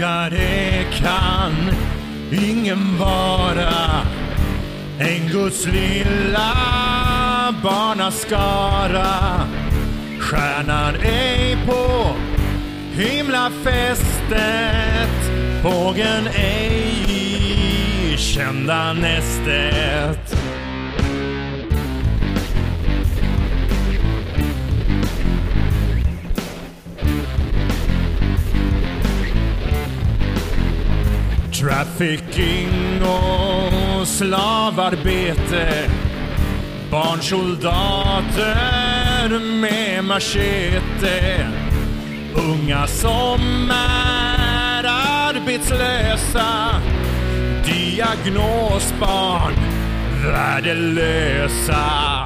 Tryggare kan ingen vara en Guds lilla barnaskara. Stjärnan ej på himlafästet, fågeln ej i kända nästet. Trafficking och slavarbete, barnsoldater med machete, unga som är arbetslösa, diagnosbarn värdelösa.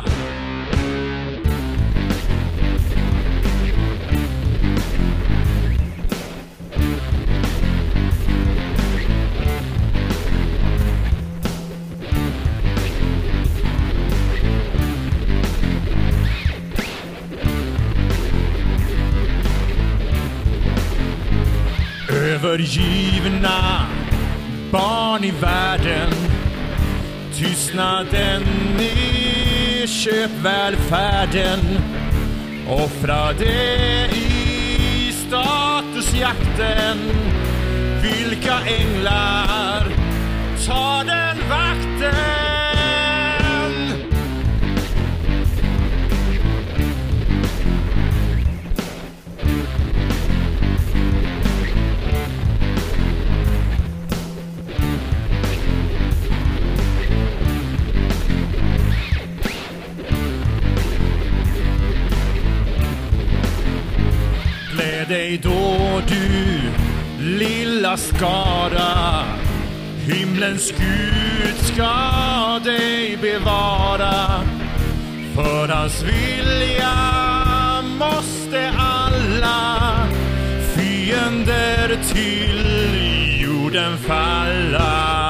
Övergivna barn i världen, tystnaden i köpvälfärden, offrade i statusjakten. Vilka änglar tar den vakten? Gläd dig då du lilla skara, himlens Gud ska dig bevara. För hans vilja måste alla fiender till jorden falla.